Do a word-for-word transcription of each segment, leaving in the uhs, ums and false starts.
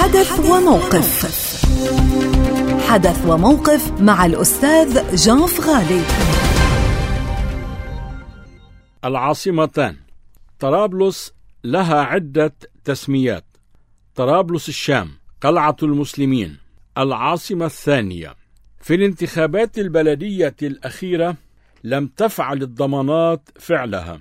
حدث وموقف. حدث وموقف مع الأستاذ جان فغالي. العاصمتان. طرابلس لها عدة تسميات: طرابلس الشام، قلعة المسلمين، العاصمة الثانية. في الانتخابات البلدية الأخيرة لم تفعل الضمانات فعلها،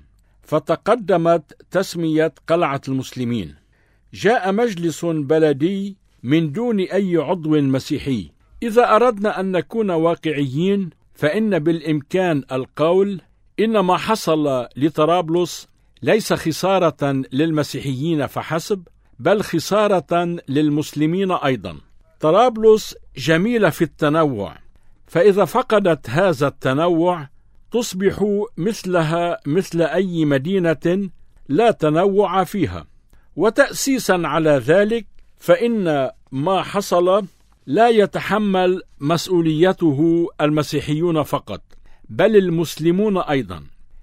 فتقدمت تسمية قلعة المسلمين. جاء مجلس بلدي من دون أي عضو مسيحي. إذا أردنا أن نكون واقعيين فإن بالإمكان القول إن ما حصل لطرابلس ليس خسارة للمسيحيين فحسب، بل خسارة للمسلمين أيضا. طرابلس جميلة في التنوع، فإذا فقدت هذا التنوع تصبح مثلها مثل أي مدينة لا تنوع فيها. وتأسيسا على ذلك فإن ما حصل لا يتحمل مسؤوليته المسيحيون فقط، بل المسلمون أيضا،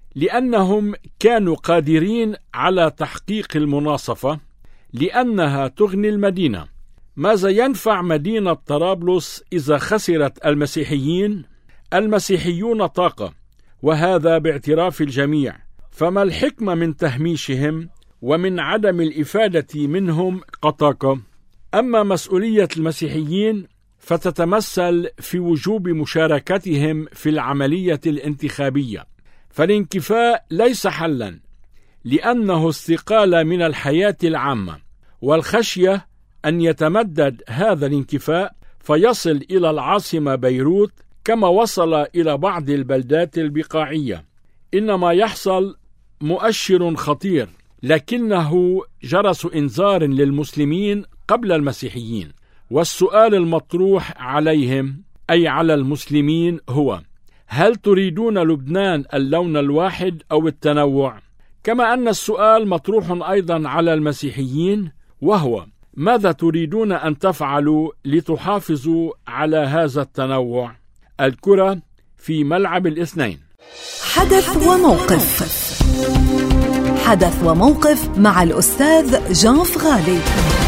لأنهم كانوا قادرين على تحقيق المناصفة، لأنها تغني المدينة. ماذا ينفع مدينة طرابلس إذا خسرت المسيحيين؟ المسيحيون طاقة، وهذا باعتراف الجميع، فما الحكمة من تهميشهم ومن عدم الإفادة منهم قطاقة؟ أما مسؤولية المسيحيين فتتمثل في وجوب مشاركتهم في العملية الانتخابية، فالانكفاء ليس حلا، لأنه استقالة من الحياة العامة، والخشية أن يتمدد هذا الانكفاء فيصل إلى العاصمة بيروت كما وصل إلى بعض البلدات البقاعية. إنما يحصل مؤشر خطير، لكنه جرس إنذار للمسلمين قبل المسيحيين. والسؤال المطروح عليهم أي على المسلمين هو: هل تريدون لبنان اللون الواحد أو التنوع؟ كما أن السؤال مطروح أيضا على المسيحيين، وهو: ماذا تريدون أن تفعلوا لتحافظوا على هذا التنوع؟ الكرة في ملعب الاثنين. حدث وموقف. حدث وموقف مع الأستاذ جان فغالي.